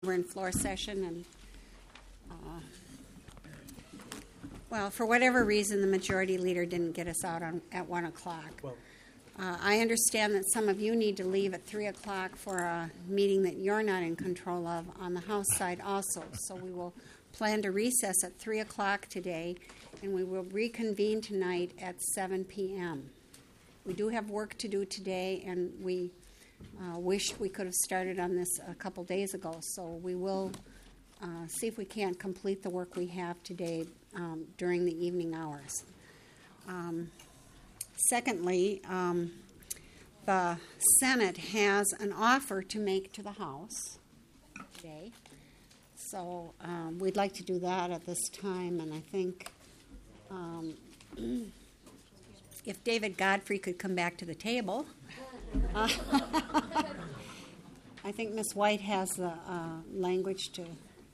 We're in floor session, and well, for whatever reason, the majority leader didn't get us out at 1 o'clock. Well, I understand that some of you need to leave at 3 o'clock for a meeting that you're not in control of on the House side also. So we will plan to recess at 3 o'clock today, and we will reconvene tonight at 7 p.m. We do have work to do today, and we wished we could have started on this a couple days ago. So we will see if we can't complete the work we have today during the evening hours. Secondly, the Senate has an offer to make to the House today. So we'd like to do that at this time, and I think if David Godfrey could come back to the table. I think Ms. White has the language to.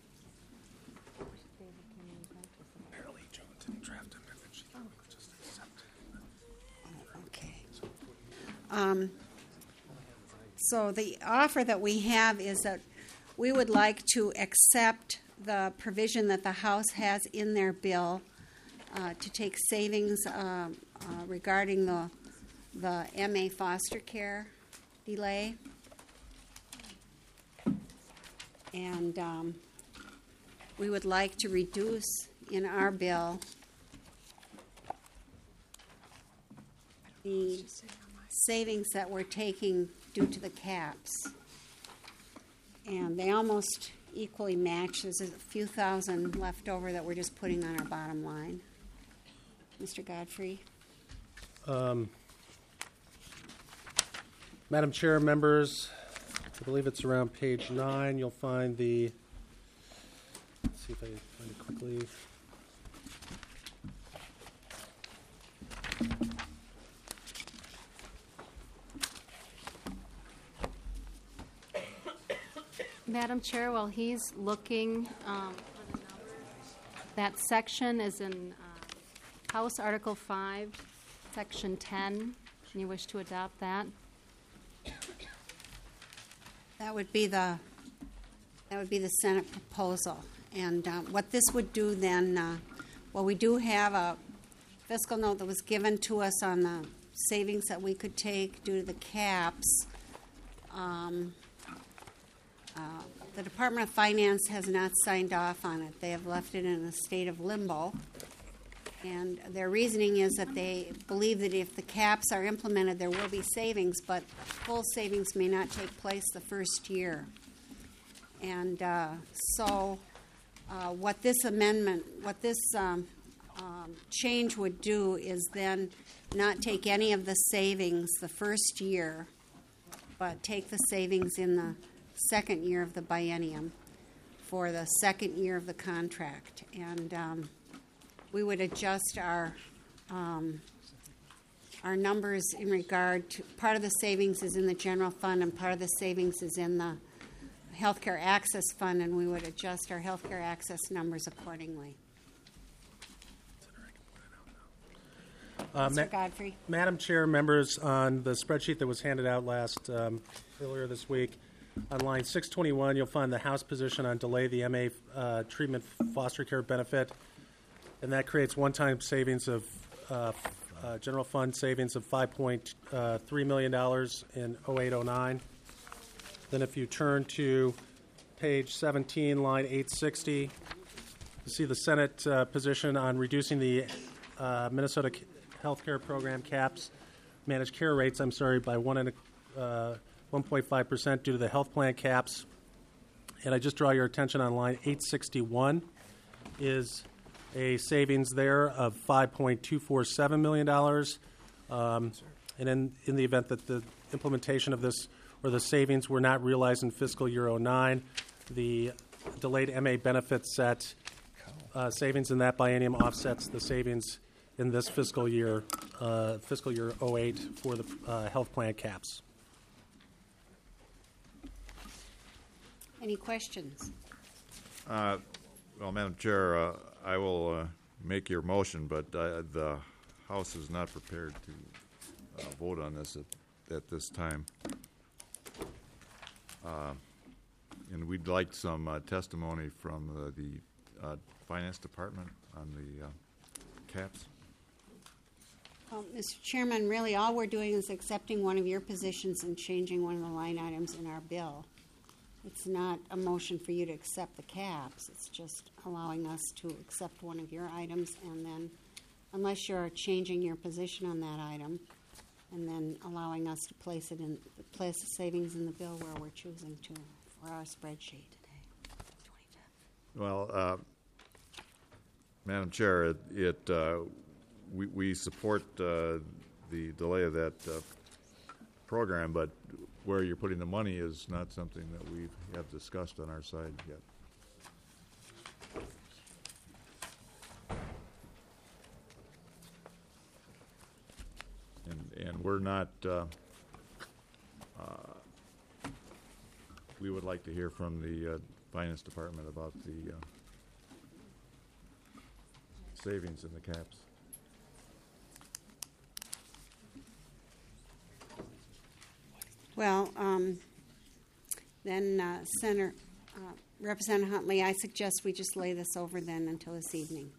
apparently Joan didn't draft him, and then she just accepted Okay. So the offer that we have is that we would like to accept the provision that the House has in their bill to take savings regarding the MA foster care delay. And we would like to reduce in our bill the savings that we're taking due to the caps. And they almost equally match. There's a few thousand left over that we're just putting on our bottom line. Mr. Godfrey? Madam Chair, members, I believe it's around page 9. You'll find the, let's see if I can find it quickly. Madam Chair, while he's looking, that section is in House Article 5, Section 10. Can you wish to adopt that? That would be the Senate proposal. And what this would do then, well, we do have a fiscal note that was given to us on the savings that we could take due to the caps. The Department of Finance has not signed off on it. They have left it in a state of limbo. And their reasoning is that they believe that if the caps are implemented, there will be savings, but full savings may not take place the first year. And so what this amendment, what this change would do is then not take any of the savings the first year, but take the savings in the second year of the biennium for the second year of the contract. And we would adjust our numbers in regard to part of the savings is in the general fund and part of the savings is in the healthcare access fund, and we would adjust our healthcare access numbers accordingly. Mr. Godfrey. Madam Chair, members, on the spreadsheet that was handed out earlier this week, on line 621, you'll find the House position on delay the MA treatment foster care benefit, and that creates one-time savings of general fund savings of $5.3 million in 0809. Then if you turn to page 17, line 860, you see the Senate position on reducing the Minnesota healthcare program caps, managed care rates, by 1.5% due to the health plan caps. And I just draw your attention on line 861 is a savings there of $5.247 million. And in the event that the implementation of this or the savings were not realized in fiscal year 09, the delayed MA benefit set savings in that biennium offsets the savings in this fiscal year 08 for the health plan caps. Any questions? Well, Madam Chair, I will make your motion, but the House is not prepared to vote on this at this time. And we'd like some testimony from the Finance Department on the caps. Well, Mr. Chairman, really all we're doing is accepting one of your positions and changing one of the line items in our bill. It's not a motion for you to accept the caps. It's just allowing us to accept one of your items, and then, unless you're changing your position on that item, and then allowing us to place the savings in the bill where we're choosing to for our spreadsheet today. Well, Madam Chair, we support the delay of that program, but where you're putting the money is not something that we have discussed on our side yet. And we're not, we would like to hear from the Finance Department about the savings in the caps. Well, then Representative Huntley, I suggest we just lay this over then until this evening.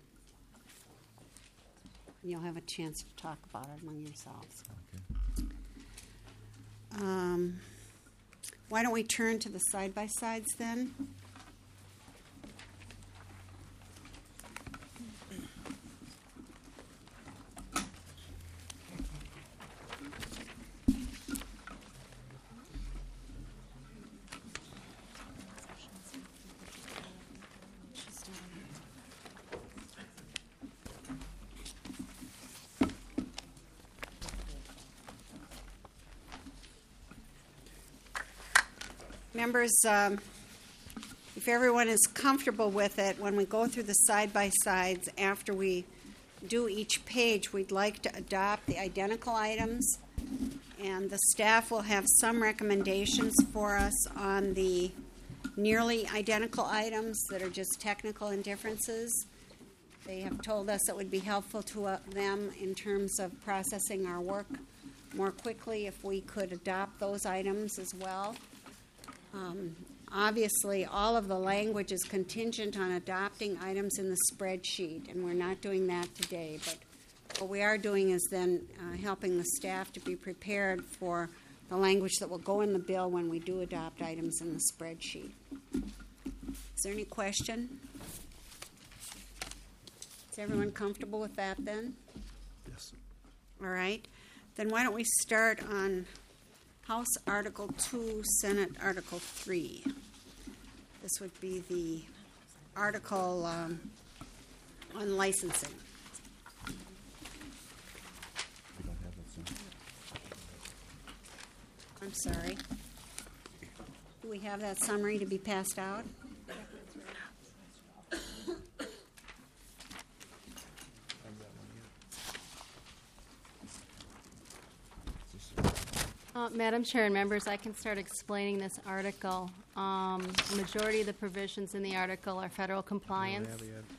And you'll have a chance to talk about it among yourselves. Okay. Why don't we turn to the side-by-sides then? Members, if everyone is comfortable with it, when we go through the side-by-sides, after we do each page, we'd like to adopt the identical items, and the staff will have some recommendations for us on the nearly identical items that are just technical indifferences. They have told us it would be helpful to them in terms of processing our work more quickly if we could adopt those items as well. Obviously, all of the language is contingent on adopting items in the spreadsheet, and we're not doing that today. But what we are doing is then helping the staff to be prepared for the language that will go in the bill when we do adopt items in the spreadsheet. Is there any question? Is everyone comfortable with that then? Yes. All right. Then why don't we start on House Article 2, Senate Article 3. This would be the article on licensing. I'm sorry. Do we have that summary to be passed out? Madam Chair and members, I can start explaining this article. The majority of the provisions in the article are federal compliance.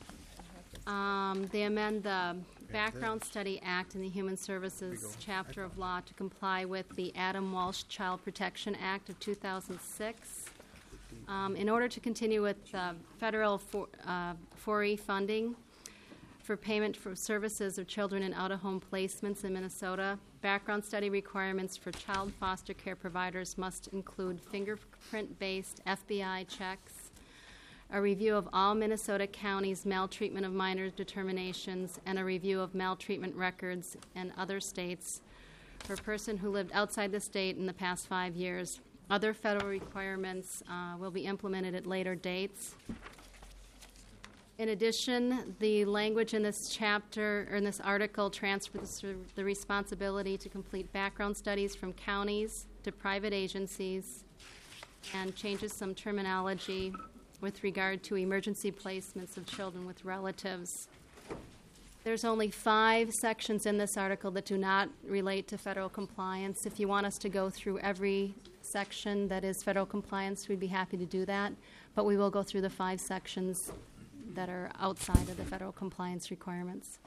They amend the Background Study Act in the Human Services chapter of law to comply with the Adam Walsh Child Protection Act of 2006. In order to continue with federal 4E funding for payment for services of children in out-of-home placements in Minnesota, background study requirements for child foster care providers must include fingerprint-based FBI checks, a review of all Minnesota counties' maltreatment of minors determinations, and a review of maltreatment records in other states for a person who lived outside the state in the past 5 years. Other federal requirements will be implemented at later dates. In addition, the language in this chapter, or in this article, transfers the responsibility to complete background studies from counties to private agencies and changes some terminology with regard to emergency placements of children with relatives. There's only 5 sections in this article that do not relate to federal compliance. If you want us to go through every section that is federal compliance, we'd be happy to do that, but we will go through the 5 sections that are outside of the federal compliance requirements.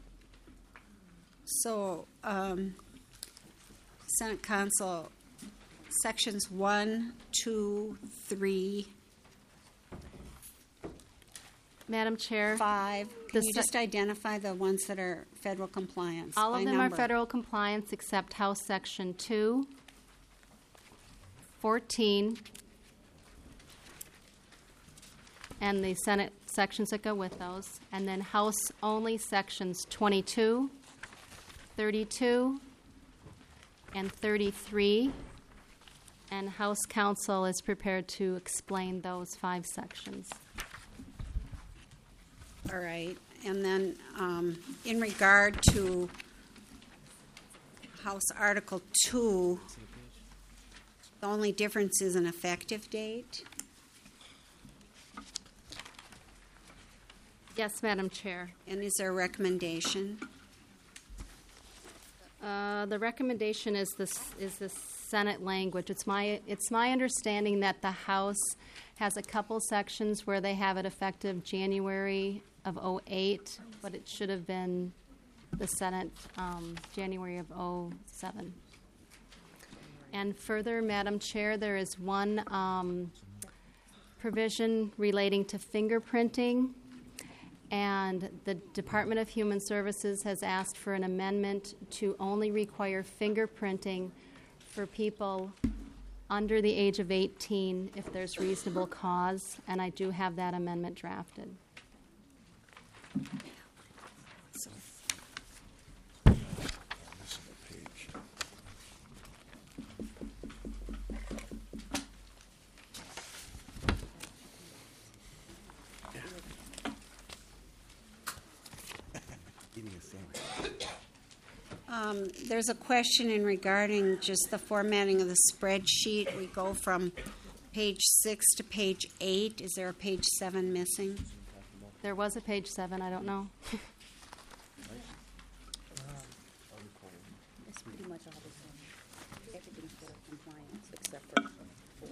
So, Senate Counsel, sections 1, 2, 3, Madam Chair, 5. The Can you sec- just identify the ones that are federal compliance? all by of them are number? federal compliance except House Section 2, 14, and the Senate sections that go with those, and then House only sections 22, 32, and 33, and House Counsel is prepared to explain those 5 sections. All right, and then in regard to House Article 2, the only difference is an effective date. Yes, Madam Chair. And is there a recommendation? The recommendation is this Senate language. It's my understanding that the House has a couple sections where they have it effective January of '08, but it should have been the Senate January of '07. And further, Madam Chair, there is one provision relating to fingerprinting, and the Department of Human Services has asked for an amendment to only require fingerprinting for people under the age of 18 if there's reasonable cause, and I do have that amendment drafted. There's a question in regarding just the formatting of the spreadsheet. We go from page 6 to page 8. Is there a page 7 missing? There was a page 7, I don't know. It's pretty much all the same. Everything's for compliance except for 4.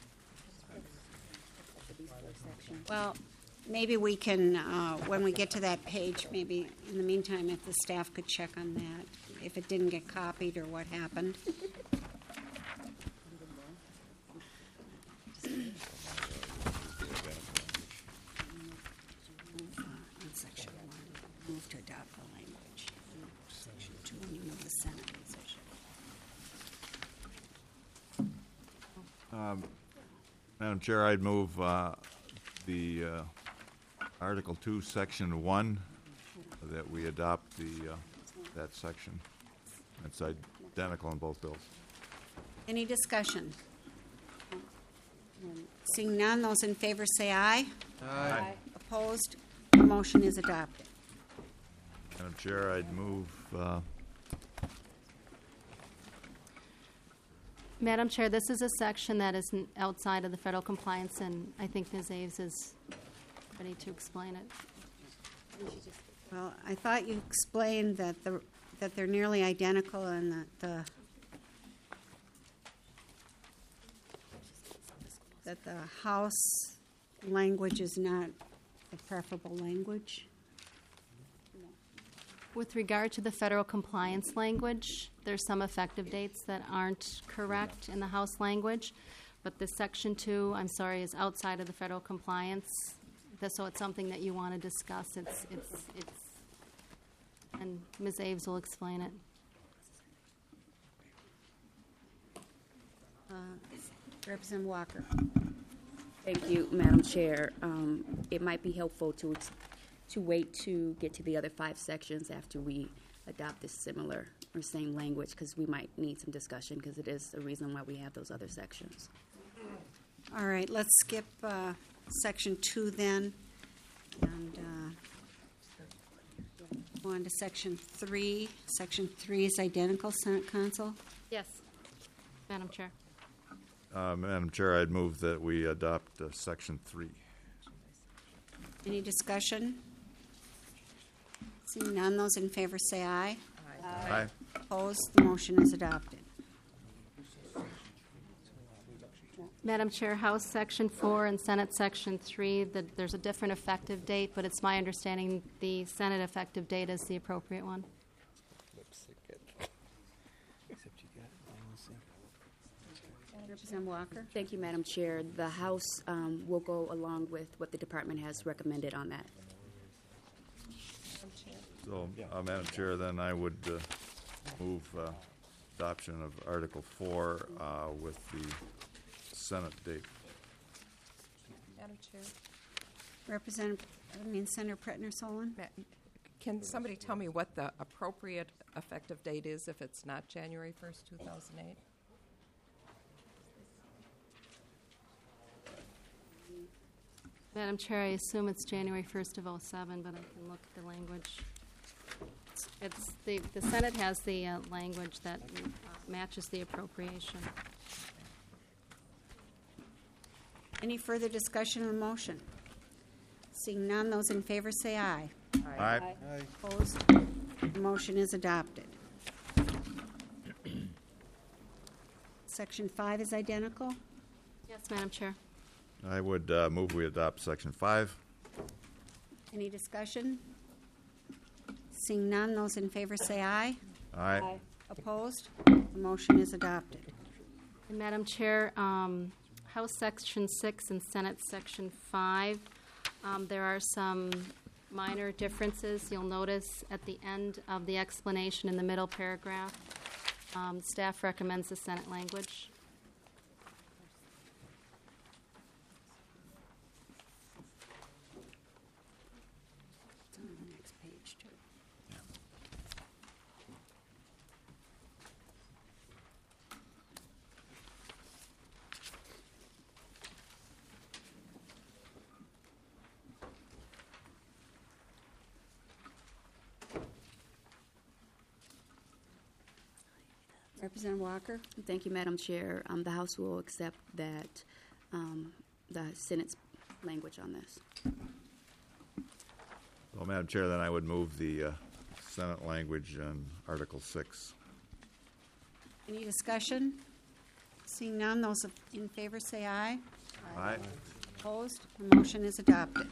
For these 4 sections. Well, maybe we can, when we get to that page, maybe in the meantime, if the staff could check on that, if it didn't get copied or what happened. On section 1, move to adopt the language. Section 2, when you move the Senate section. Madam Chair, I'd move the Article 2, Section 1, that we adopt that section. It's identical in both bills. Any discussion? Seeing none, those in favor say aye. Aye. Opposed? The motion is adopted. Madam Chair, I'd move Madam Chair, this is a section that is outside of the federal compliance, and I think Ms. Aves is ready to explain it. Well, I thought you explained that they're nearly identical and that the House language is not the preferable language. With regard to the federal compliance language, there's some effective dates that aren't correct in the House language, but this Section 2, I'm sorry, is outside of the federal compliance. So it's something that you want to discuss. It's and Ms. Aves will explain it. Representative Walker. Thank you, Madam Chair. It might be helpful to wait to get to the other 5 sections after we adopt this similar or same language, because we might need some discussion, because it is the reason why we have those other sections. All right, let's skip Section 2 then, and go on to Section 3. Section 3 is identical, Senate Counsel. Yes, Madam Chair. Madam Chair, I'd move that we adopt Section 3. Any discussion? Seeing none, those in favor say aye. Aye. Opposed, the motion is adopted. Madam Chair, House Section 4 and Senate Section 3, there's a different effective date, but it's my understanding the Senate effective date is the appropriate one. Representative Walker? Thank you, Madam Chair. The House will go along with what the department has recommended on that. So, Madam Chair, then I would move adoption of Article 4 with the Senate date. Madam Chair, Senator Pretner-Solon? can somebody tell me what the appropriate effective date is if it's not January 1st, 2008? Madam Chair, I assume it's January 1st of '07, but I can look at the language. It's the Senate has the language that matches the appropriation. Any further discussion on the motion? Seeing none, those in favor say aye. Aye. Opposed? The motion is adopted. Section 5 is identical. Yes, Madam Chair. I would move we adopt Section 5. Any discussion? Seeing none, those in favor say aye. Aye. Opposed? The motion is adopted. And Madam Chair, House Section 6 and Senate Section 5, there are some minor differences. You'll notice at the end of the explanation in the middle paragraph, staff recommends the Senate language. It's on the next page, too. Representative Walker? Thank you, Madam Chair. The House will accept that, the Senate's language on this. Well, Madam Chair, then I would move the Senate language on Article 6. Any discussion? Seeing none, those in favor say aye. Aye. Opposed? The motion is adopted.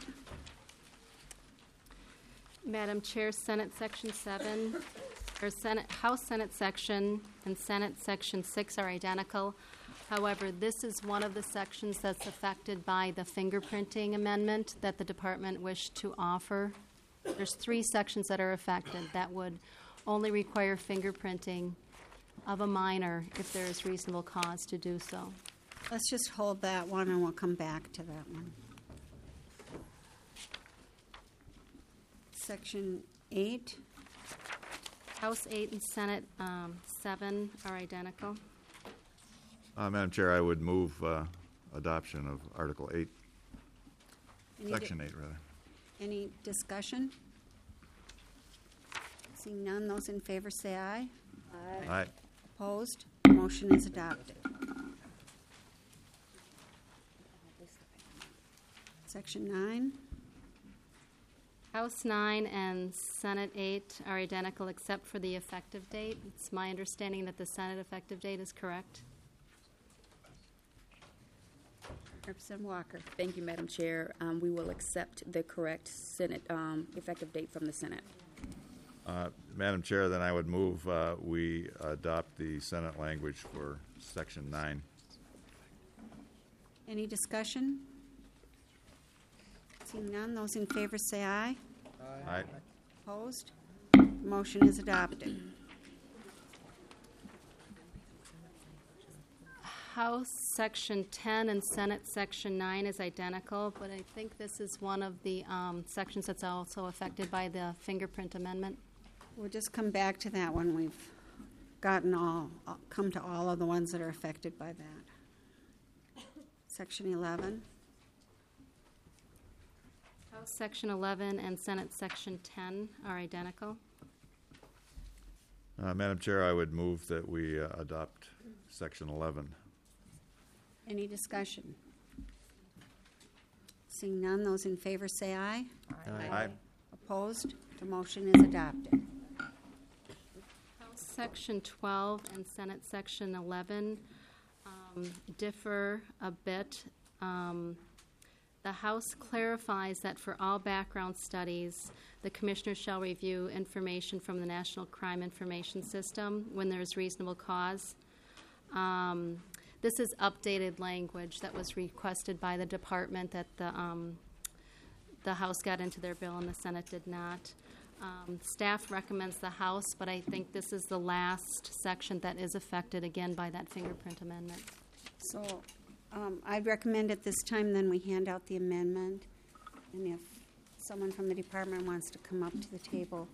Madam Chair, Senate Section 7, or House Senate Section and Senate Section 6 are identical. However, this is one of the sections that's affected by the fingerprinting amendment that the department wished to offer. There's 3 sections that are affected that would only require fingerprinting of a minor if there is reasonable cause to do so. Let's just hold that one and we'll come back to that one. Section 8. House 8 and Senate 7 are identical. Madam Chair, I would move adoption of Article 8, Any Section 8, rather. Any discussion? Seeing none, those in favor say aye. Aye. Opposed? The motion is adopted. Section 9. House 9 and Senate 8 are identical except for the effective date. It's my understanding that the Senate effective date is correct. Representative Walker. Thank you, Madam Chair. We will accept the correct Senate effective date from the Senate. Madam Chair, then I would move we adopt the Senate language for Section 9. Any discussion? Seeing none, those in favor say aye. Aye. Opposed? The motion is adopted. House Section 10 and Senate Section 9 is identical, but I think this is one of the sections that's also affected by the fingerprint amendment. We'll just come back to that when we've come to all of the ones that are affected by that. Section 11. House Section 11 and Senate Section 10 are identical. Madam Chair, I would move that we adopt Section 11. Any discussion? Seeing none, those in favor say aye. Aye. Opposed? The motion is adopted. House Section 12 and Senate Section 11 differ a bit. The House clarifies that for all background studies, the Commissioner shall review information from the National Crime Information System when there is reasonable cause. This is updated language that was requested by the department that the House got into their bill and the Senate did not. Staff recommends the House, but I think this is the last section that is affected again by that fingerprint amendment. So I'd recommend at this time then we hand out the amendment, and if someone from the department wants to come up to the table.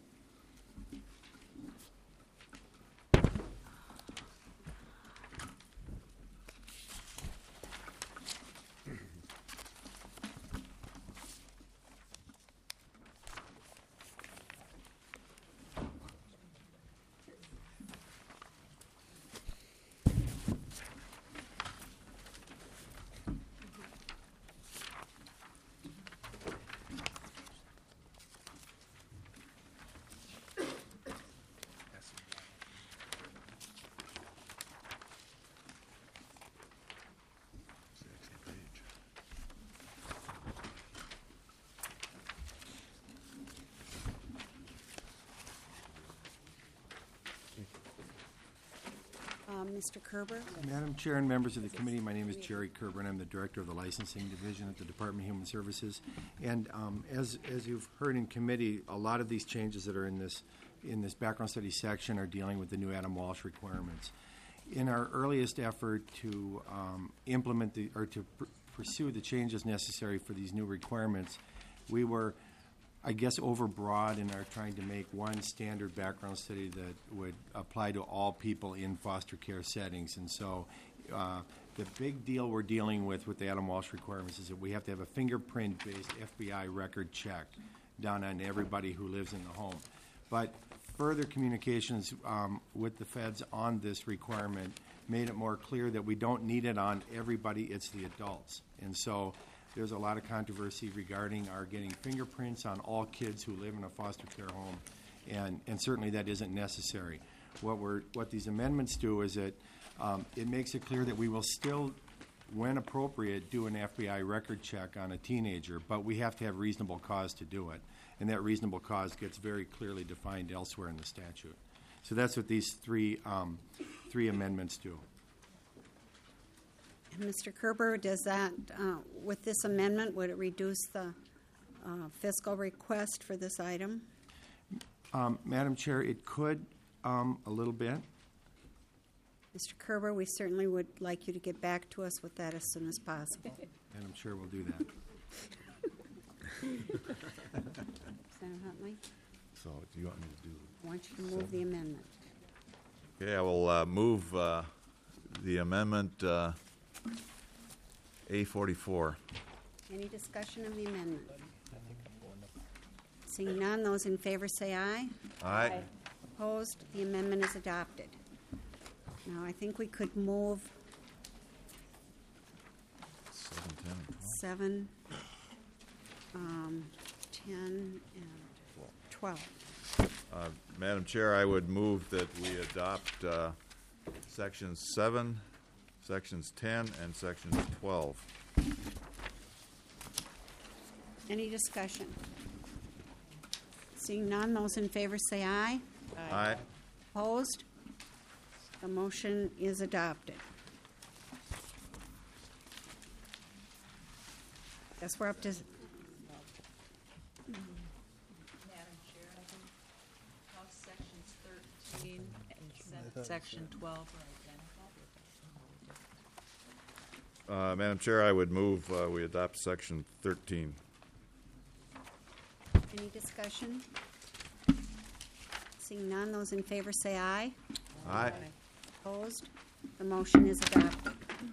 Mr. Kerber? Madam Chair and members of the committee, my name is Jerry Kerber, and I'm the Director of the Licensing Division at the Department of Human Services. And as you've heard in committee, a lot of these changes that are in this background study section are dealing with the new Adam Walsh requirements. In our earliest effort to implement pursue the changes necessary for these new requirements, we were, I guess, overbroad in our trying to make one standard background study that would apply to all people in foster care settings. And so the big deal we're dealing with the Adam Walsh requirements is that we have to have a fingerprint-based FBI record check done on everybody who lives in the home. But further communications with the feds on this requirement made it more clear that we don't need it on everybody, it's the adults. And so there's a lot of controversy regarding our getting fingerprints on all kids who live in a foster care home, and certainly that isn't necessary. What these amendments do is that it makes it clear that we will still, when appropriate, do an FBI record check on a teenager, but we have to have reasonable cause to do it, and that reasonable cause gets very clearly defined elsewhere in the statute. So that's what these three amendments do. Mr. Kerber, does that, with this amendment, would it reduce the fiscal request for this item? Madam Chair, it could a little bit. Mr. Kerber, we certainly would like you to get back to us with that as soon as possible. And I'm sure we'll do that. Senator Huntley, So do you want me to do? I want you to move the amendment. Okay, I will move the amendment A44. Any discussion of the amendment? Seeing none, those in favor say aye. Aye. Opposed? The amendment is adopted. Now, I think we could move 7, 10, and 12. Madam Chair, I would move that we adopt Sections 7, Sections 10, and Sections 12. Any discussion? Seeing none, those in favor say aye. Aye. Opposed? The motion is adopted. Guess we're up to, Madam Chair, House Sections 13 and Senate Section 12 are identical. Madam Chair, I would move we adopt Section 13. any discussion? Seeing none, those in favor say aye. Aye. Opposed? The motion is adopted.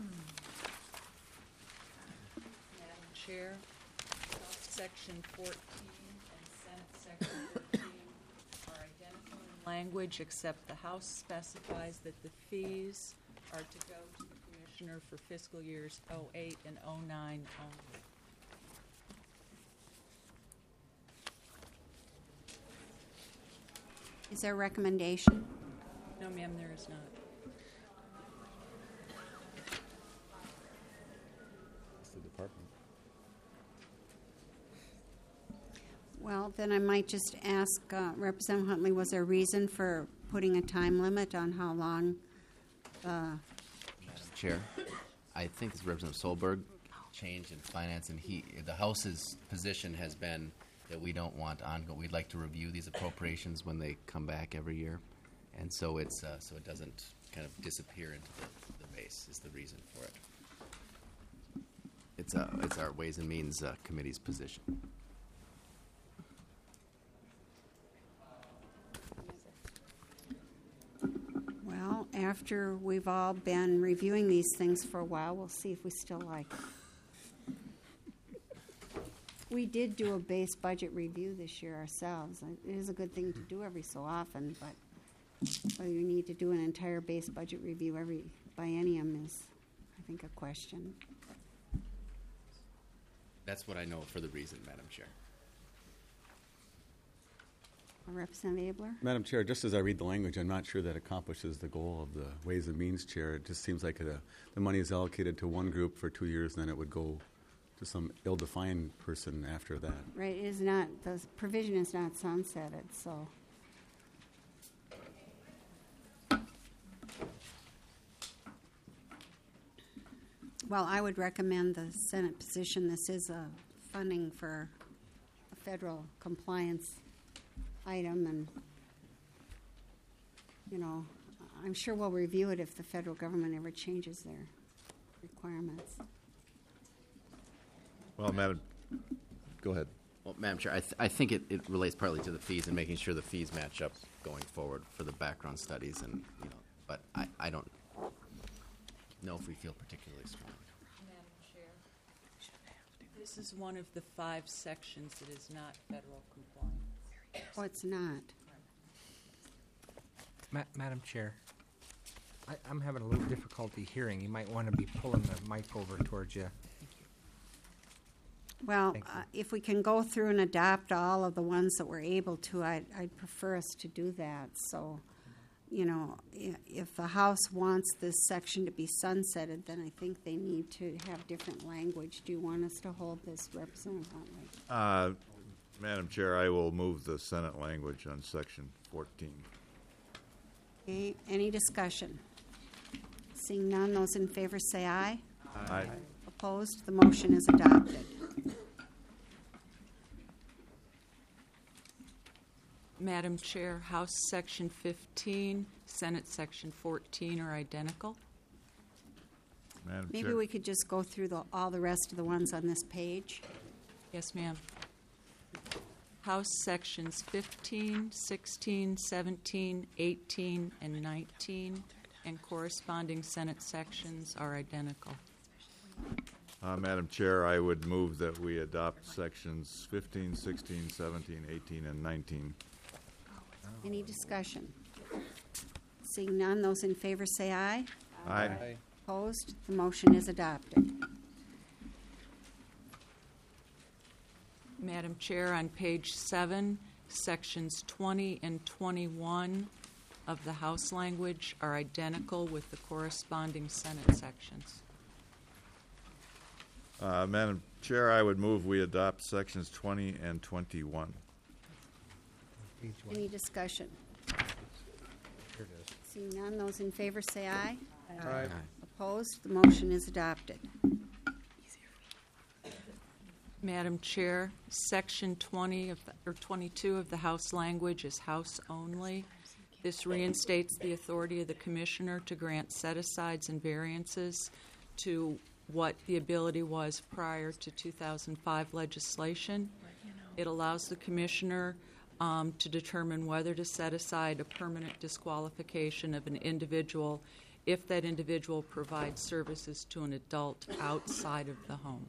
Madam Chair, House Section 14 and Senate Section 13 are identical in language, except the House specifies that the fees are to go to the Commissioner for fiscal years 08 and 09 only. Is there a recommendation? No, ma'am, there is not. It's the department. Well, then I might just ask Representative Huntley, was there a reason for putting a time limit on how long Chair, I think it's Representative Solberg changed in finance, and the House's position has been that we don't want ongoing. We'd like to review these appropriations when they come back every year, and so it's so it doesn't kind of disappear into the base is the reason for it. It's our Ways and Means Committee's position. Well, after we've all been reviewing these things for a while, we'll see if we still like it. We did do a base budget review this year ourselves. It is a good thing to do every so often, but whether you need to do an entire base budget review every biennium is, I think, a question. That's what I know for the reason, Madam Chair. Representative Abler? Madam Chair, just as I read the language, I'm not sure that accomplishes the goal of the Ways and Means Chair. It just seems like the money is allocated to one group for 2 years, and then it would go to some ill-defined person after that. Right, it is not, the provision is not sunsetted, so. Well, I would recommend the Senate position. This is a funding for a federal compliance item, and, you know, I'm sure we'll review it if the federal government ever changes their requirements. Well, Madam, go ahead. Well, Madam Chair, I think it relates partly to the fees and making sure the fees match up going forward for the background studies, and but I don't know if we feel particularly strong. Madam Chair, this is one of the 5 sections that is not federal compliance. Oh, it's not. Madam Chair, I'm having a little difficulty hearing. You might want to be pulling the mic over towards you. Well, Thank you. if we can go through and adopt all of the ones that we're able to, I'd prefer us to do that. So, if the House wants this section to be sunsetted, then I think they need to have different language. Do you want us to hold this, Representative Huntley? Madam Chair, I will move the Senate language on Section 14. Okay, any discussion? Seeing none, those in favor say aye. Aye. Opposed? The motion is adopted. Madam Chair, House Section 15, Senate Section 14 are identical. Madam Maybe Chair. we could just go through all the rest of the ones on this page. Yes, ma'am. House Sections 15, 16, 17, 18, and 19, and corresponding Senate sections are identical. Madam Chair, I would move that we adopt Sections 15, 16, 17, 18, and 19. Any discussion? Seeing none, those in favor say aye. Aye. Opposed? The motion is adopted. Madam Chair, on page 7, Sections 20 and 21 of the House language are identical with the corresponding Senate sections. Madam Chair, I would move we adopt Sections 20 and 21. Any discussion? Here it is. Seeing none, those in favor say aye. Aye. Opposed? The motion is adopted. Madam Chair, Section 20 or 22 of the House language is House only. This reinstates the authority of the Commissioner to grant set-asides and variances to what the ability was prior to 2005 legislation. It allows the Commissioner to determine whether to set aside a permanent disqualification of an individual if that individual provides services to an adult outside of the home.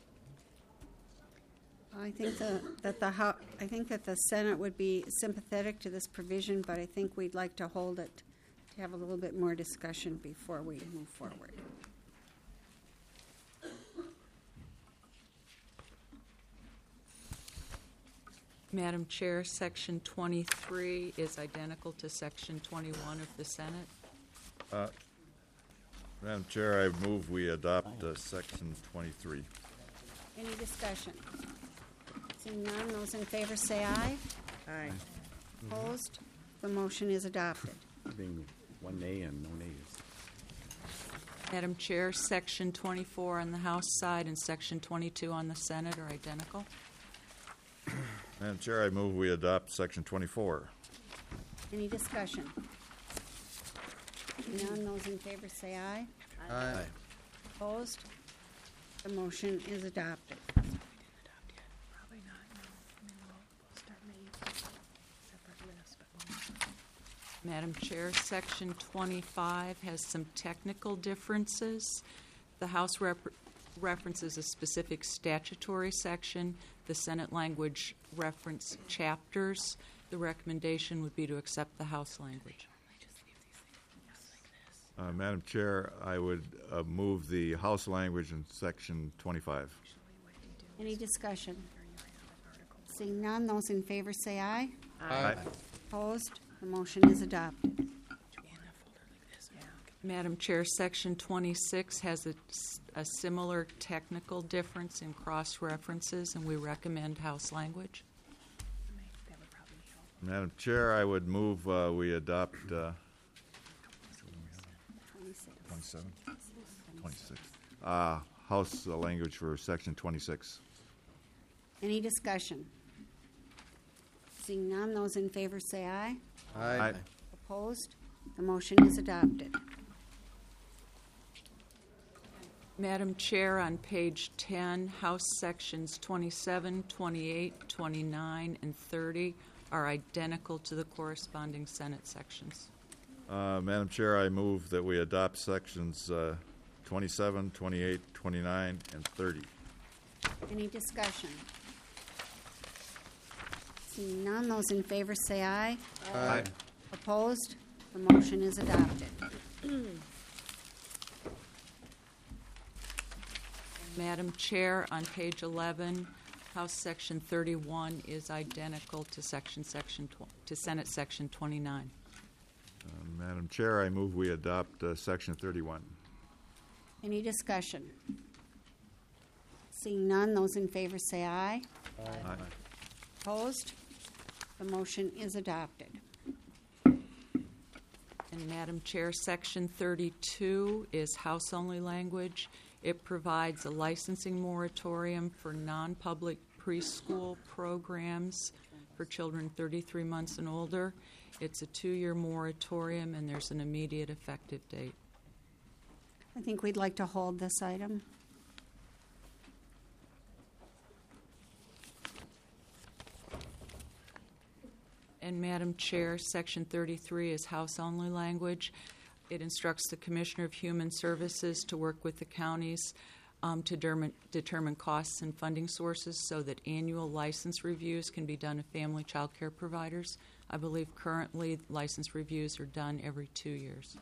I think that the Senate would be sympathetic to this provision, but I think we'd like to hold it to have a little bit more discussion before we move forward. Madam Chair, Section 23 is identical to Section 21 of the Senate. Madam Chair, I move we adopt Section 23. Any discussion? Seeing none, those in favor say aye. Aye. Madam Chair, Section 24 on the House side and Section 22 on the Senate are identical. Madam Chair, I move we adopt Section 24. Any discussion? None, those in favor say aye. Aye. Opposed? The motion is adopted. Madam Chair, Section 25 has some technical differences. The House references a specific statutory section. The Senate language reference chapters. The recommendation would be to accept the House language. Madam Chair, I would move the House language in Section 25. Any discussion? Seeing none, those in favor say aye. Aye. Opposed? The motion is adopted. Madam Chair, Section 26 has a similar technical difference in cross-references, and we recommend House language. Madam Chair, I would move we adopt 27? 26. House language for Section 26. Any discussion? Seeing none, those in favor say aye. Aye. Opposed? The motion is adopted. Madam Chair, on page 10, House Sections 27, 28, 29, and 30 are identical to the corresponding Senate sections. Madam Chair, I move that we adopt Sections 27, 28, 29, and 30. Any discussion? Seeing none, those in favor say aye. Aye. Opposed? The motion is adopted. Madam Chair, on page 11, House Section 31 is identical to Senate Section 29. Madam Chair, I move we adopt Section 31. Any discussion? Seeing none, those in favor say aye. Aye. Opposed? The motion is adopted. And Madam Chair, Section 32 is House-only language. It provides a licensing moratorium for non-public preschool programs for children 33 months and older. It's a 2-year moratorium, and there's an immediate effective date. I think we'd like to hold this item. And Madam Chair, Section 33 is House-only language. It instructs the Commissioner of Human Services to work with the counties to determine costs and funding sources so that annual license reviews can be done of family child care providers. I believe currently license reviews are done every 2 years.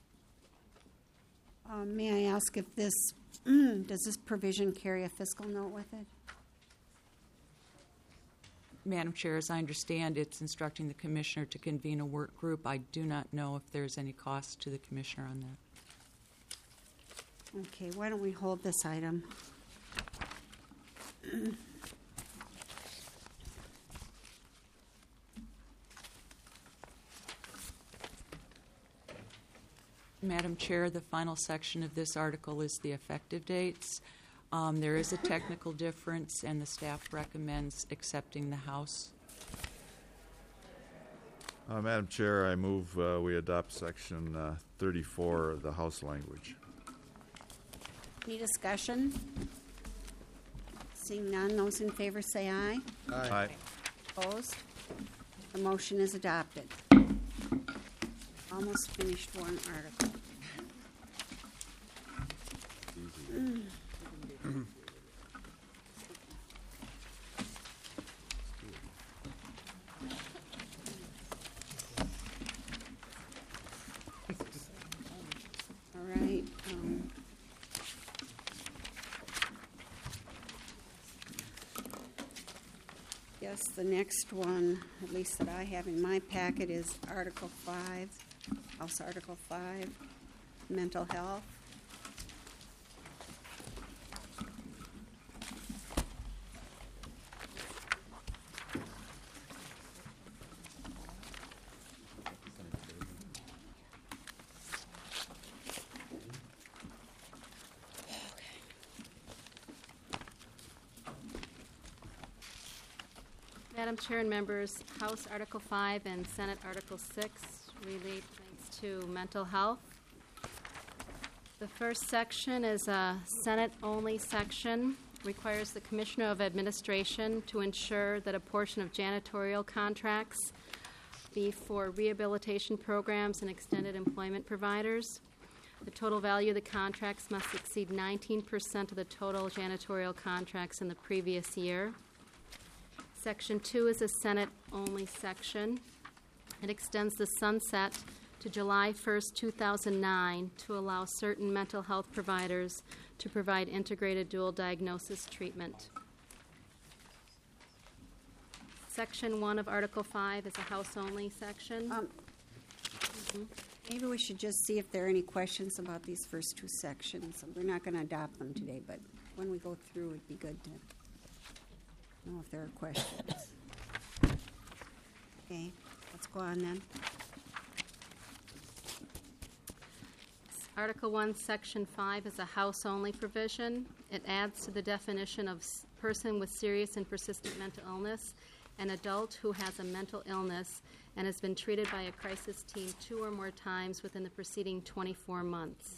May I ask if this, does this provision carry a fiscal note with it? Madam Chair, as I understand, it's instructing the Commissioner to convene a work group. I do not know if there's any cost to the Commissioner on that. Okay, why don't we hold this item? Madam Chair, the final section of this article is the effective dates. There is a technical difference, and the staff recommends accepting the House. Madam Chair, I move we adopt Section 34 of the House language. Any discussion? Seeing none, those in favor say aye. Aye. Opposed? The motion is adopted. Almost finished one article. All right. Yes, the next one, at least that I have in my packet, is Article 5, House Article 5, Mental Health. Madam Chair and members, House Article 5 and Senate Article 6 relates to mental health. The first section is a Senate-only section, requires the Commissioner of Administration to ensure that a portion of janitorial contracts be for rehabilitation programs and extended employment providers. The total value of the contracts must exceed 19% of the total janitorial contracts in the previous year. Section 2 is a Senate-only section. It extends the sunset to July 1st, 2009 to allow certain mental health providers to provide integrated dual diagnosis treatment. Section 1 of Article 5 is a House-only section. Maybe we should just see if there are any questions about these first two sections. We're not going to adopt them today, but when we go through, it'd be good to know if there are questions. Okay, let's go on then. Article 1, Section 5 is a House-only provision. It adds to the definition of person with serious and persistent mental illness an adult who has a mental illness and has been treated by a crisis team 2 or more times within the preceding 24 months.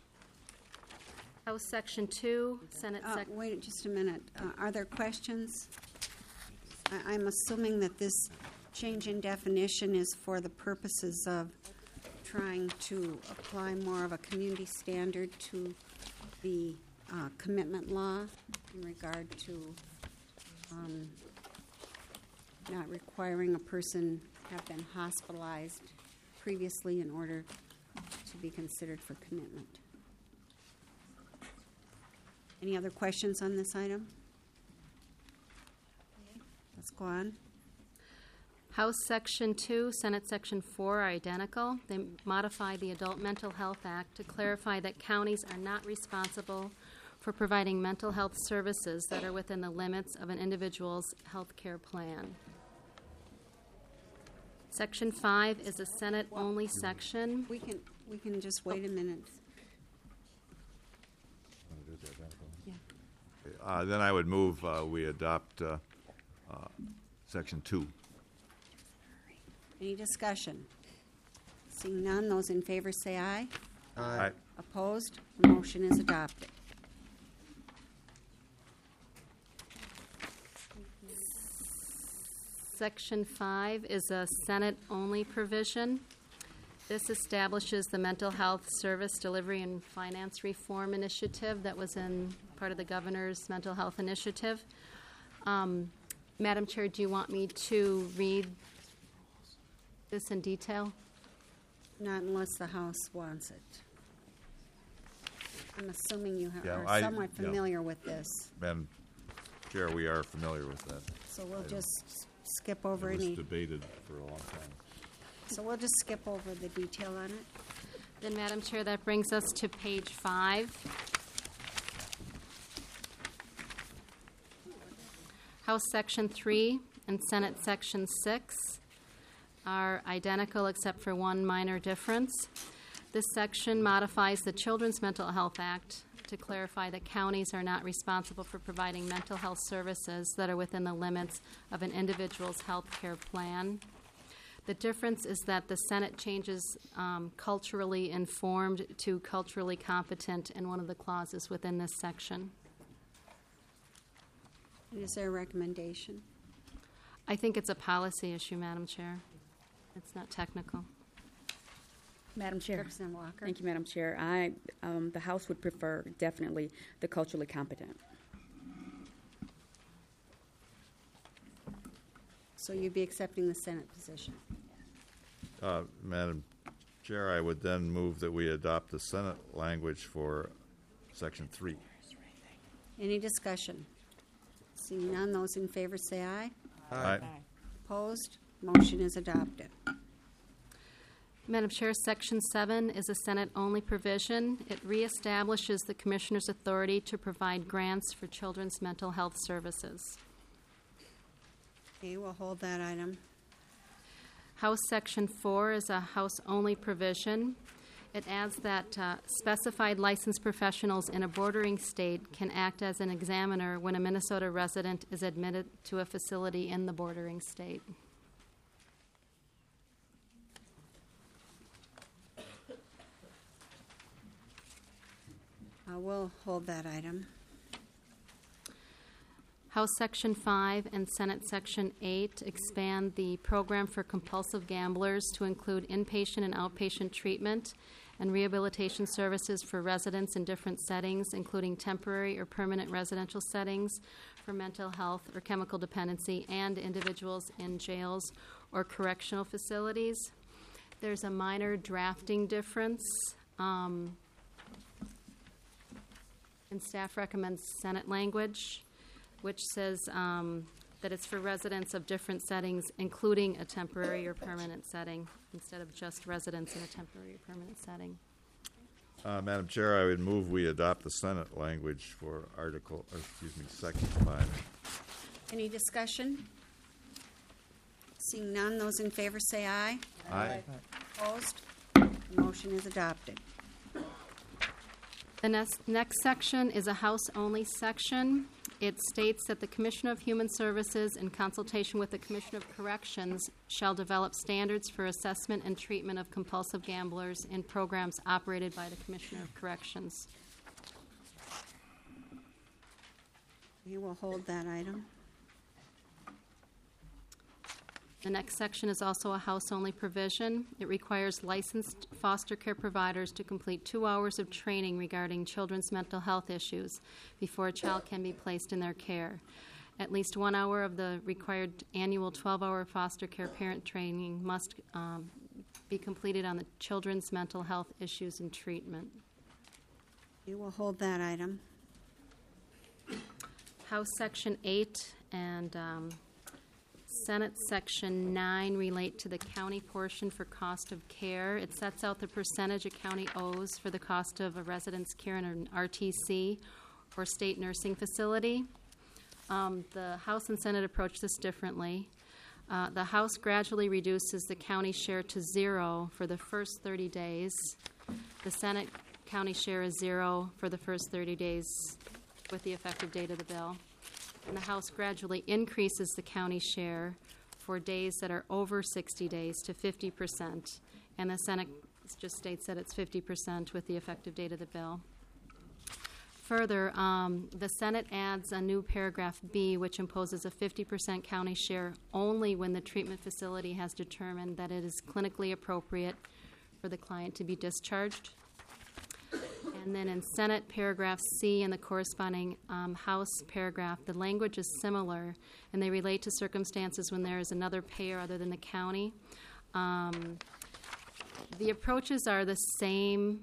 House Section 2, Senate Section... Wait just a minute. Are there questions? I'm assuming that this change in definition is for the purposes of trying to apply more of a community standard to the commitment law in regard to not requiring a person have been hospitalized previously in order to be considered for commitment. Any other questions on this item? Let's go on. House Section 2, Senate Section 4 are identical. They modify the Adult Mental Health Act to clarify that counties are not responsible for providing mental health services that are within the limits of an individual's health care plan. Section 5 is a Senate-only section. We can just wait a minute. Then I would move we adopt Section 2. Any discussion? Seeing none, those in favor say aye. Aye. Opposed? The motion is adopted. Section 5 is a Senate-only provision. This establishes the Mental Health Service Delivery and Finance Reform Initiative that was in part of the Governor's Mental Health Initiative. Madam Chair, do you want me to read this in detail? Not unless the House wants it. I'm assuming you Yeah, are somewhat familiar with this, Madam Chair, we are familiar with that. so we'll just skip over It was any. debated for a long time. So we'll just skip over the detail on it. Then, Madam Chair, that brings us to page 5. House Section 3 and Senate Section 6 are identical except for one minor difference. This section modifies the Children's Mental Health Act to clarify that counties are not responsible for providing mental health services that are within the limits of an individual's health care plan. The difference is that the Senate changes culturally informed to culturally competent in one of the clauses within this section. Is there a recommendation? I think it's a policy issue, Madam Chair. It's not technical. Madam Chair. Representative Walker? Thank you, Madam Chair. The House would prefer definitely the culturally competent. So you'd be accepting the Senate position? Madam Chair, I would then move that we adopt the Senate language for Section 3. Any discussion? Seeing none, those in favor say aye. Aye. Opposed? Motion is adopted. Madam Chair, Section 7 is a Senate-only provision. It reestablishes the Commissioner's authority to provide grants for children's mental health services. Okay, we'll hold that item. House Section 4 is a House-only provision. It adds that specified licensed professionals in a bordering state can act as an examiner when a Minnesota resident is admitted to a facility in the bordering state. We'll hold that item. House Section 5 and Senate Section 8 expand the program for compulsive gamblers to include inpatient and outpatient treatment and rehabilitation services for residents in different settings, including temporary or permanent residential settings for mental health or chemical dependency, and individuals in jails or correctional facilities. There's a minor drafting difference. And staff recommends Senate language, which says that it's for residents of different settings, including a temporary or permanent setting, instead of just residents in a temporary or permanent setting. Madam Chair, I would move we adopt the Senate language for Section 5. Any discussion? Seeing none, those in favor say aye. Aye. Opposed? The motion is adopted. The next section is a House-only section. It states that the Commissioner of Human Services, in consultation with the Commissioner of Corrections, shall develop standards for assessment and treatment of compulsive gamblers in programs operated by the Commissioner of Corrections. We will hold that item. The next section is also a House-only provision. It requires licensed foster care providers to complete 2 hours of training regarding children's mental health issues before a child can be placed in their care. At least 1 hour of the required annual 12-hour foster care parent training must be completed on the children's mental health issues and treatment. We will hold that item. House Section 8 and Senate Section 9 relate to the county portion for cost of care. It sets out the percentage a county owes for the cost of a resident's care in an RTC or state nursing facility. The House and Senate approach this differently. The House gradually reduces the county share to 0 for the first 30 days. The Senate county share is 0 for the first 30 days with the effective date of the bill. And the House gradually increases the county share for days that are over 60 days to 50%. And the Senate just states that it's 50% with the effective date of the bill. Further, the Senate adds a new paragraph B, which imposes a 50% county share only when the treatment facility has determined that it is clinically appropriate for the client to be discharged. And then in Senate paragraph C and the corresponding House paragraph, the language is similar, and they relate to circumstances when there is another payer other than the county. The approaches are the same.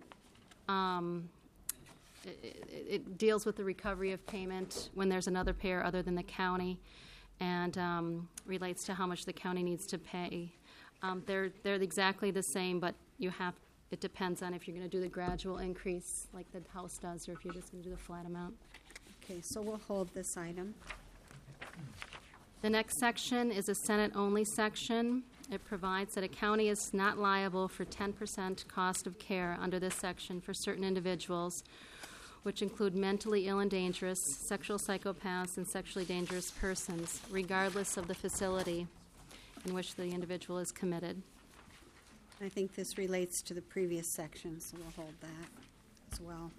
It deals with the recovery of payment when there's another payer other than the county, and relates to how much the county needs to pay. They're exactly the same, but it depends on if you're going to do the gradual increase like the House does, or if you're just going to do the flat amount. Okay, so we'll hold this item. The next section is a Senate-only section. It provides that a county is not liable for 10% cost of care under this section for certain individuals, which include mentally ill and dangerous, sexual psychopaths, and sexually dangerous persons, regardless of the facility in which the individual is committed. I think this relates to the previous section, so we'll hold that as well.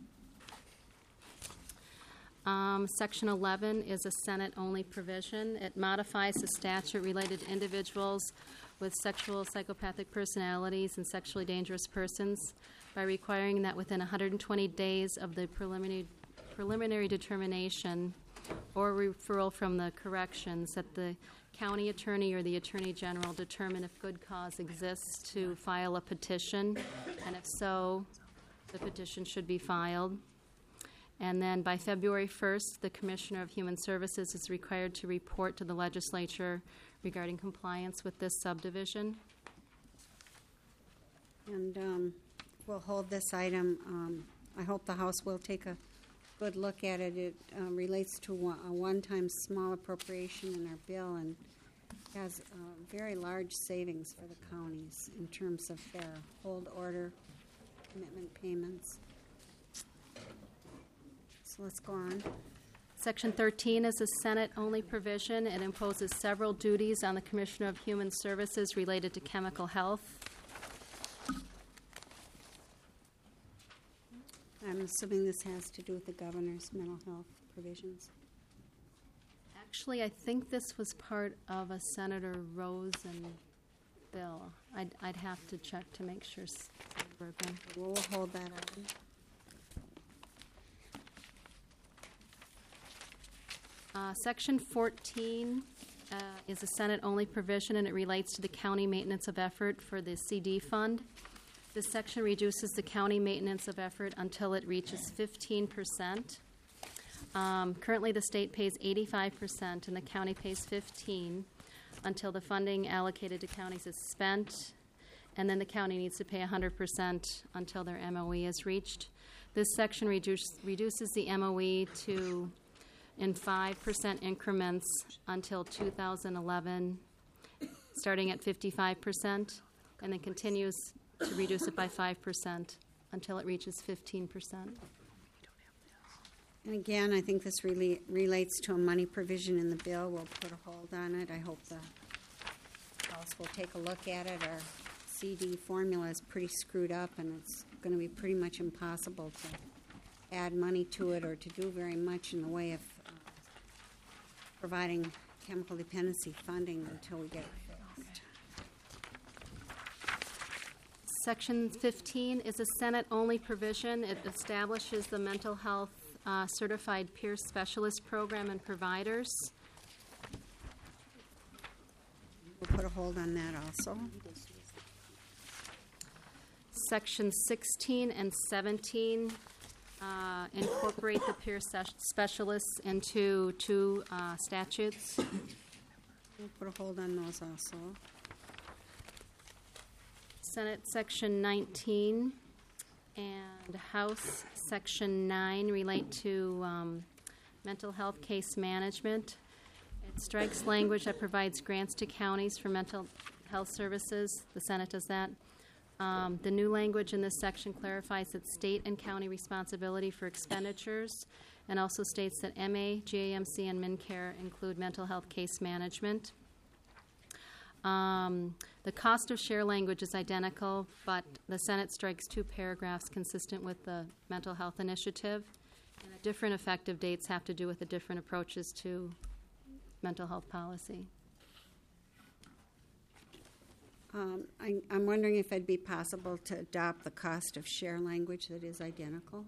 Section 11 is a Senate-only provision. It modifies the statute related to individuals with sexual psychopathic personalities and sexually dangerous persons by requiring that within 120 days of the preliminary determination or referral from the corrections that the county attorney or the attorney general determine if good cause exists to file a petition, and if so, the petition should be filed. And then by February 1st, the Commissioner of Human Services is required to report to the legislature regarding compliance with this subdivision. And we'll hold this item. I hope the House will take a good look at it. It relates to a one-time small appropriation in our bill and has very large savings for the counties in terms of their hold order commitment payments. So let's go on. Section 13 is a Senate-only provision. It imposes several duties on the Commissioner of Human Services related to chemical health. I'm assuming this has to do with the governor's mental health provisions. Actually, I think this was part of a Senator Rosen bill. I'd have to check to make sure. We'll hold that on. Section 14 is a Senate-only provision, and it relates to the county maintenance of effort for the CD fund. This section reduces the county maintenance of effort until it reaches 15%. Currently, the state pays 85%, and the county pays 15% until the funding allocated to counties is spent, and then the county needs to pay 100% until their MOE is reached. This section reduces the MOE to in 5% increments until 2011, starting at 55%, and then continues to reduce it by 5% until it reaches 15%. And again, I think this really relates to a money provision in the bill. We'll put a hold on it. I hope the House will take a look at it. Our CD formula is pretty screwed up, and it's going to be pretty much impossible to add money to it or to do very much in the way of providing chemical dependency funding until we get it fixed. Section 15 is a Senate-only provision. It establishes the mental health certified peer specialist program and providers. We'll put a hold on that also. Section 16 and 17 incorporate the peer specialists into two statutes. We'll put a hold on those also. Senate Section 19 and House Section 9 relate to mental health case management. It strikes language that provides grants to counties for mental health services. The Senate does that. The new language in this section clarifies that state and county responsibility for expenditures, and also states that MA, GAMC, and MNCare include mental health case management. The cost of share language is identical, but the Senate strikes two paragraphs consistent with the mental health initiative, and the different effective dates have to do with the different approaches to mental health policy. I'm wondering if it'd be possible to adopt the cost of share language that is identical.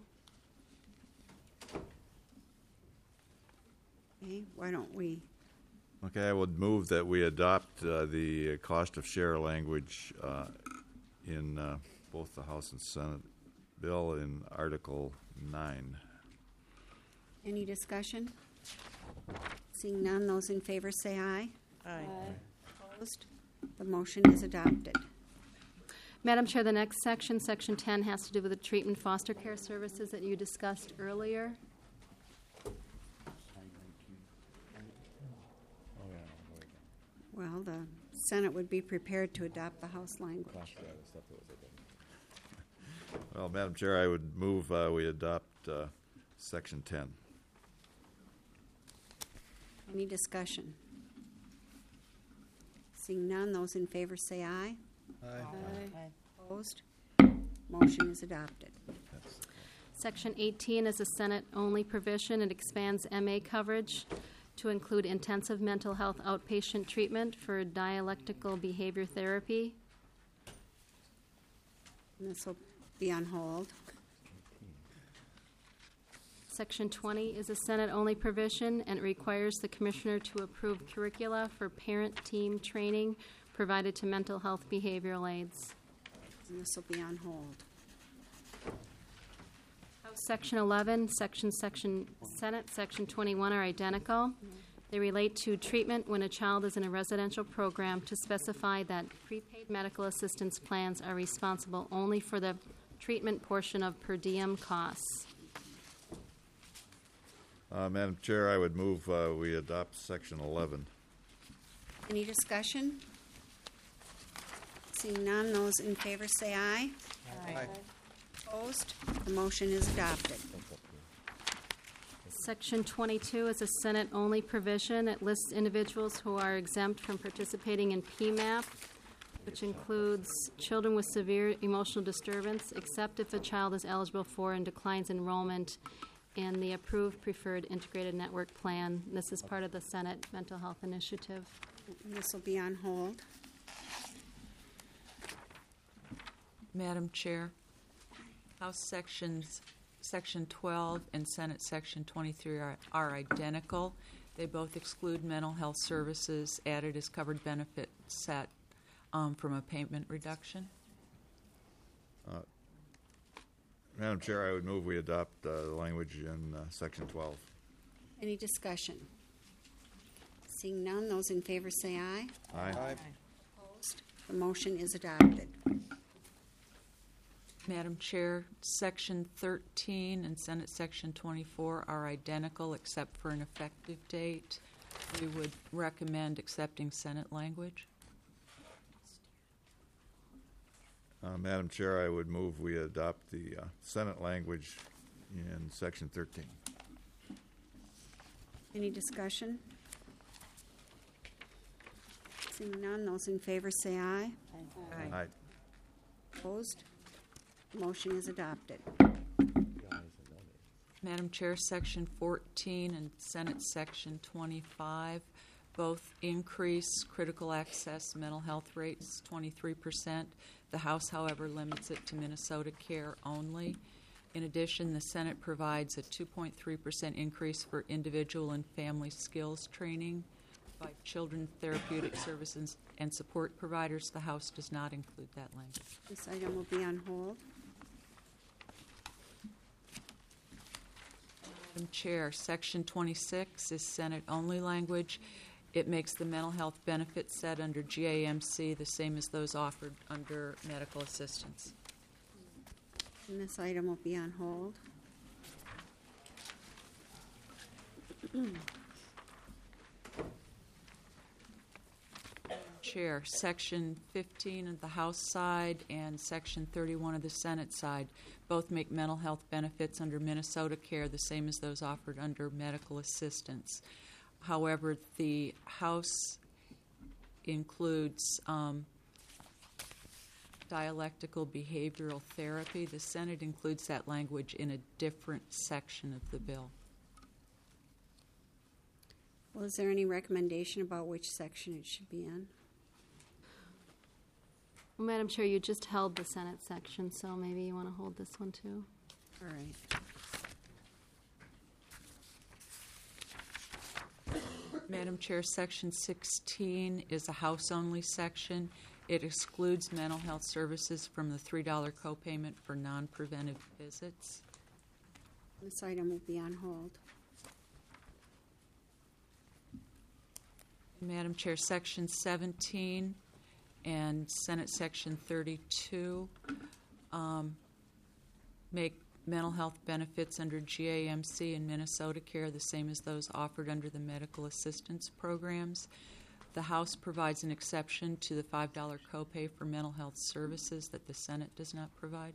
Okay, why don't we? Okay, I would move that we adopt the cost of share language in both the House and Senate bill in Article 9. Any discussion? Seeing none, those in favor say aye. Aye. Opposed? The motion is adopted. Madam Chair, the next section, Section 10, has to do with the treatment foster care services that you discussed earlier. Well, the Senate would be prepared to adopt the House language. Well, Madam Chair, I would move we adopt Section 10. Any discussion? Seeing none, those in favor say aye. Aye. Opposed? Motion is adopted. Section 18 is a Senate-only provision. It expands MA coverage to include intensive mental health outpatient treatment for dialectical behavior therapy. And this will be on hold. Section 20 is a Senate-only provision, and it requires the Commissioner to approve curricula for parent-team training provided to mental health behavioral aids. And this will be on hold. Section 11, Section Senate Section 21 are identical. They relate to treatment when a child is in a residential program to specify that prepaid medical assistance plans are responsible only for the treatment portion of per diem costs. Madam Chair, I would move we adopt Section 11. Any discussion? Seeing none, those in favor say aye. Aye. Opposed? The motion is adopted. Section 22 is a Senate-only provision. It lists individuals who are exempt from participating in PMAP, which includes children with severe emotional disturbance, except if a child is eligible for and declines enrollment in the approved preferred integrated network plan. This is part of the Senate Mental Health Initiative. This will be on hold. Madam Chair, House Section 12 and Senate Section 23 are identical. They both exclude mental health services added as covered benefit set from a payment reduction. Madam Chair, I would move we adopt the language in Section 12. Any discussion? Seeing none, those in favor say aye. Aye. Opposed? The motion is adopted. Madam Chair, Section 13 and Senate Section 24 are identical except for an effective date. We would recommend accepting Senate language. Madam Chair, I would move we adopt the Senate language in Section 13. Any discussion? Seeing none, those in favor say aye. Aye. Opposed? Motion is adopted. Madam Chair, Section 14 and Senate Section 25 both increase critical access mental health rates 23%. The House, however, limits it to Minnesota Care only. In addition, the Senate provides a 2.3% increase for individual and family skills training by children therapeutic services and support providers. The House does not include that language. This item will be on hold. Madam Chair, Section 26 is Senate-only language. It makes the mental health benefits set under GAMC the same as those offered under medical assistance. And this item will be on hold. Chair, Section 15 of the House side and Section 31 of the Senate side both make mental health benefits under Minnesota Care the same as those offered under medical assistance. However, the House includes dialectical behavioral therapy. The Senate includes that language in a different section of the bill. Well, is there any recommendation about which section it should be in? Well, Madam Chair, you just held the Senate section, so maybe you want to hold this one too. All right. Madam Chair, Section 16 is a House-only section. It excludes mental health services from the $3 copayment for non-preventive visits. This item will be on hold. Madam Chair, Section 17 and Senate Section 32 make mental health benefits under GAMC and Minnesota Care the same as those offered under the medical assistance programs. The House provides an exception to the $5 copay for mental health services that the Senate does not provide.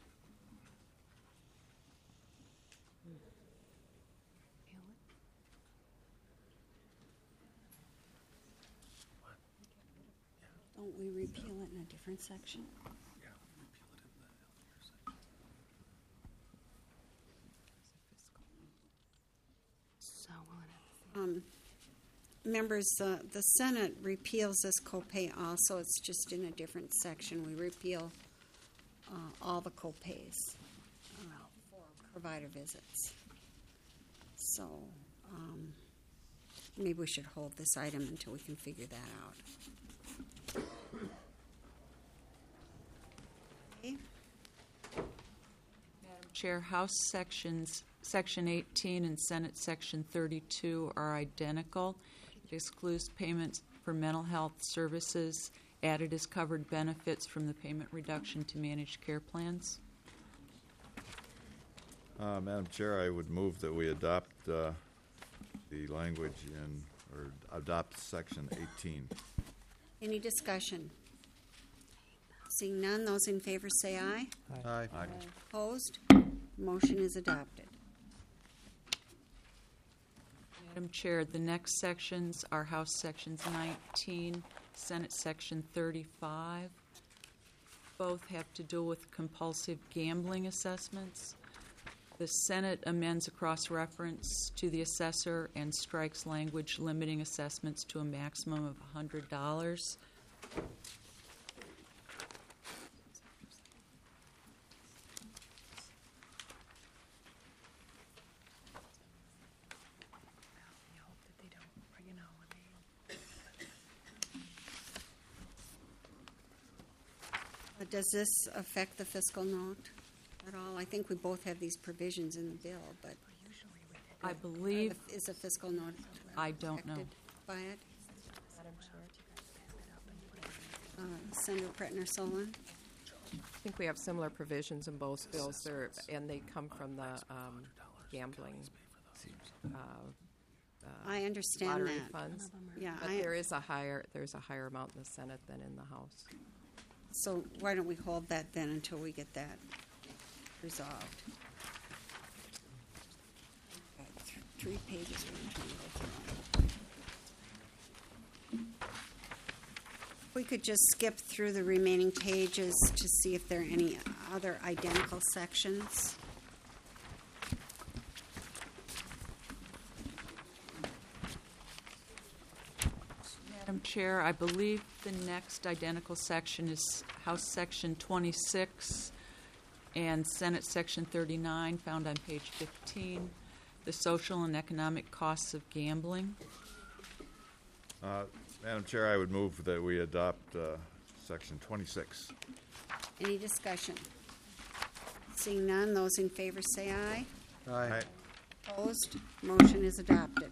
Don't we repeal it in a different section? So will it Members, the Senate repeals this copay also. It's just in a different section. We repeal all the copays for provider visits. So maybe we should hold this item until we can figure that out. Okay. Madam Chair, House Section 18 and Senate Section 32 are identical. It excludes payments for mental health services added as covered benefits from the payment reduction to managed care plans. Madam Chair, I would move that we adopt the language or adopt Section 18. Any discussion? Seeing none, those in favor say aye. Aye. Opposed? Motion is adopted. Madam Chair, the next sections are House Sections 19, Senate Section 35. Both have to do with compulsive gambling assessments. The Senate amends a cross-reference to the assessor and strikes language limiting assessments to a maximum of $100. Does this affect the fiscal note at all? I think we both have these provisions in the bill, but I believe, is the fiscal note I don't know. affected by it? Senator Pretner Solon? I think we have similar provisions in both bills there, and they come from the gambling I understand lottery that. funds. Yeah, But there's a higher amount in the Senate than in the House. so why don't we hold that then until we get that resolved? Got 3 pages we're trying to go through. We could just skip through the remaining pages to see if there are any other identical sections. Madam Chair, I believe the next identical section is House Section 26 and Senate Section 39, found on page 15, the social and economic costs of gambling. Madam Chair, I would move that we adopt Section 26. Any discussion? Seeing none, those in favor say aye. Aye. Opposed? Motion is adopted.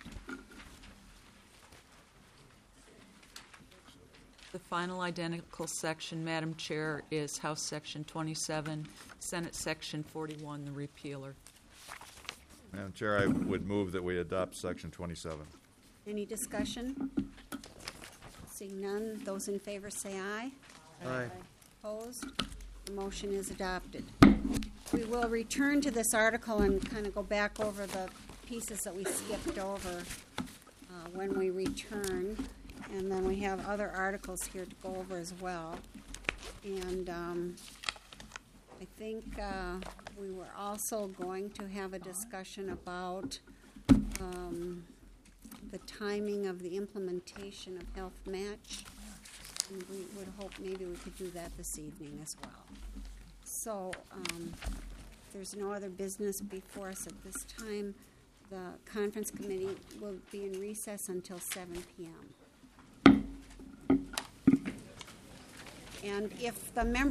The final identical section, Madam Chair, is House Section 27, Senate Section 41, the repealer. Madam Chair, I would move that we adopt Section 27. Any discussion? Seeing none, those in favor say aye. Aye. Opposed? The motion is adopted. We will return to this article and kind of go back over the pieces that we skipped over when we return. And then we have other articles here to go over as well. And I think we were also going to have a discussion about the timing of the implementation of Health Match. And we would hope maybe we could do that this evening as well. So there's no other business before us at this time. The conference committee will be in recess until 7 p.m. And if the members